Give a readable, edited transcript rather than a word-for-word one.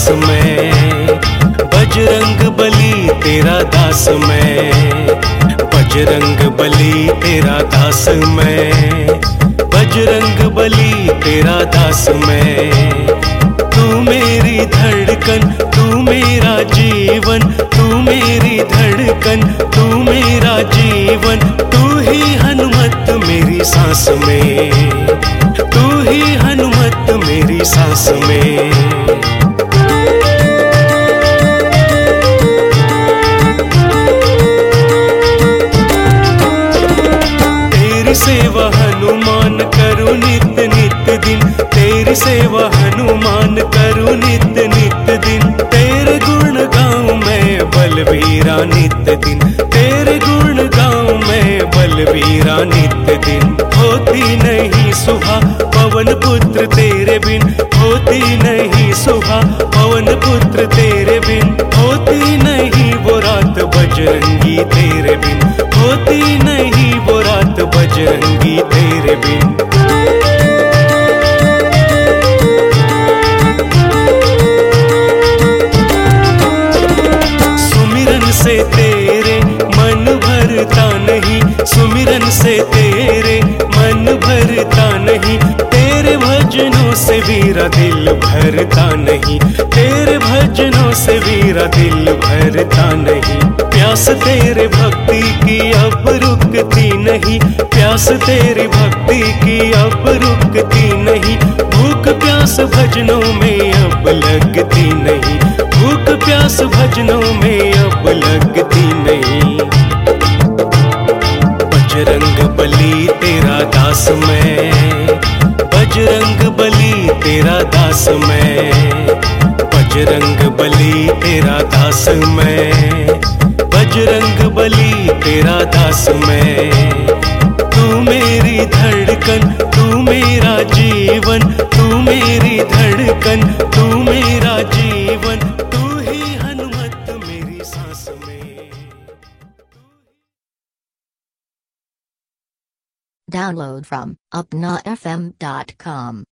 मैं, बजरंग बली तेरा दास मैं, बजरंग बली तेरा दास मैं, बजरंग बली तेरा दास मैं। तू मेरी धड़कन, तू मेरा जीवन, तू मेरी धड़कन, तू मेरा जीवन, तू ही हनुमत मेरी सांस में, तू ही हनुमत मेरी सांस में। तेरी सेवा हनुमान करूं नित नित दिन, तेरी सेवा हनुमान करूं नित नित दिन। तेरे गुण गाऊं मैं बलवीरा नित दिन, तेरे गुण गाऊं मैं बलवीरा नित दिन। होती नहीं सुबह पवन पुत्र तेरे बिन, होती नहीं सुबह पवन पुत्र तेरे बिन। होती नहीं वो रात बजरंगी तेरे बिन, होती नहीं वो रात बजरंगी तेरे बिन। सुमिरन से तेरे मन भरता नहीं, सुमिरन से तेरे मन भरता नहीं। तेरे भजनों से वीरा दिल भरता नहीं, तेरे भजनों से वीरा दिल भरता नहीं। प्यास तेरे भक्ति की अब रुकती नहीं, प्यास तेरी भक्ति की अब रुकती नहीं। भूख प्यास भजनों में अब लगती नहीं, भूख प्यास भजनों में अब लगती नहीं। बजरंग बली तेरा दास मैं, बजरंग बली तेरा दास मैं, बजरंग बली तेरा दास मैं, बजरंग बली तेरा दास मैं। तू मेरी धड़कन, तू मेरा जीवन, तू मेरी धड़कन, तू मेरा जीवन, तू ही हनुमत मेरी सांस में। Download from upnafm.com.